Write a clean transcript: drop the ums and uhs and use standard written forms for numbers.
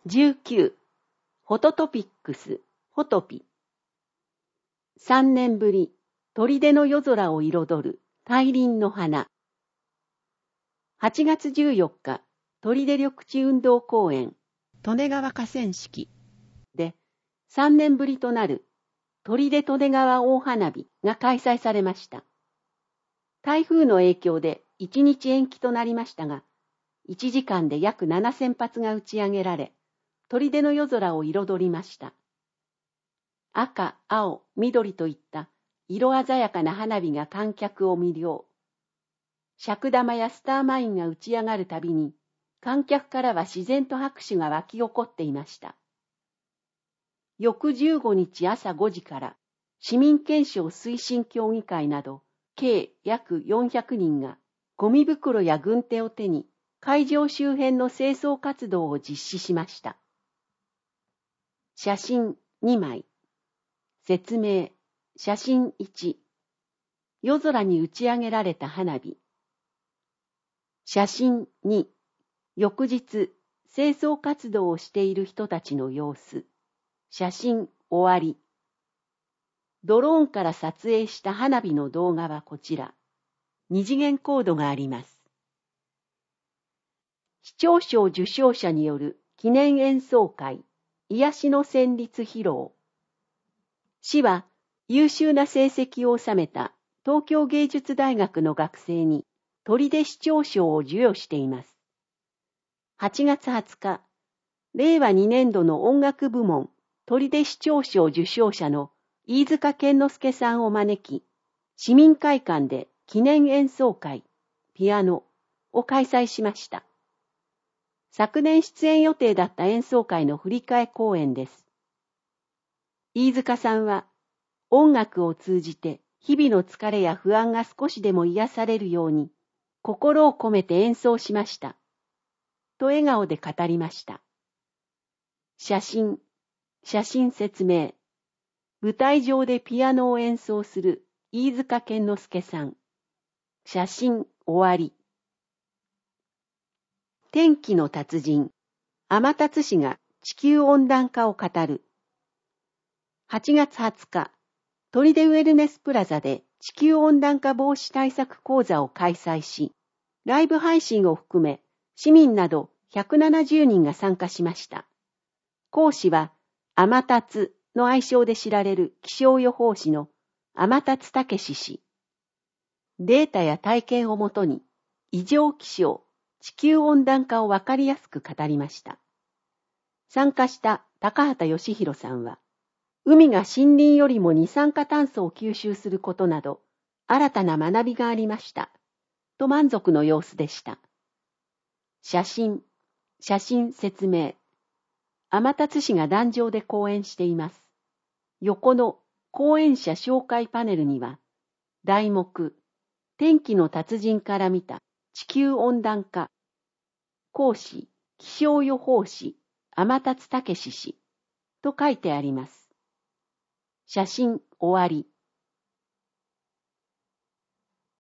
19. フォトトピックス、フォトピ。3年ぶり、砦の夜空を彩る大輪の花。8月14日、砦緑地運動公園、利根川河川敷で、3年ぶりとなる砦利根川大花火が開催されました。台風の影響で1日延期となりましたが、1時間で約7000発が打ち上げられ、砦の夜空を彩りました。赤、青、緑といった色鮮やかな花火が観客を魅了。尺玉やスターマインが打ち上がるたびに、観客からは自然と拍手が湧き起こっていました。翌15日朝5時から、市民憲章推進協議会など、計約400人が、ゴミ袋や軍手を手に、会場周辺の清掃活動を実施しました。写真2枚。説明。写真1。夜空に打ち上げられた花火。写真2。翌日、清掃活動をしている人たちの様子。写真終わり。ドローンから撮影した花火の動画はこちら。2次元コードがあります。市長賞受賞者による記念演奏会。癒しの旋律披露。市は優秀な成績を収めた東京芸術大学の学生に砦市長賞を授与しています。8月20日、令和2年度の音楽部門砦市長賞受賞者の飯塚健之介さんを招き、市民会館で記念演奏会、ピアノを開催しました。昨年出演予定だった演奏会の振り替え公演です。飯塚さんは、音楽を通じて日々の疲れや不安が少しでも癒されるように、心を込めて演奏しました。と笑顔で語りました。写真説明。舞台上でピアノを演奏する飯塚健之介さん。写真終わり。天気の達人、天達氏が地球温暖化を語る。8月20日、砦ウェルネスプラザで地球温暖化防止対策講座を開催し、ライブ配信を含め市民など170人が参加しました。講師は天達の愛称で知られる気象予報士の天達武氏。データや体験をもとに異常気象、地球温暖化をわかりやすく語りました。参加した高畑義弘さんは、海が森林よりも二酸化炭素を吸収することなど、新たな学びがありました。と満足の様子でした。写真説明。天達氏が壇上で講演しています。横の講演者紹介パネルには、題目、天気の達人から見た地球温暖化。講師、気象予報士、天達武氏と書いてあります。写真終わり。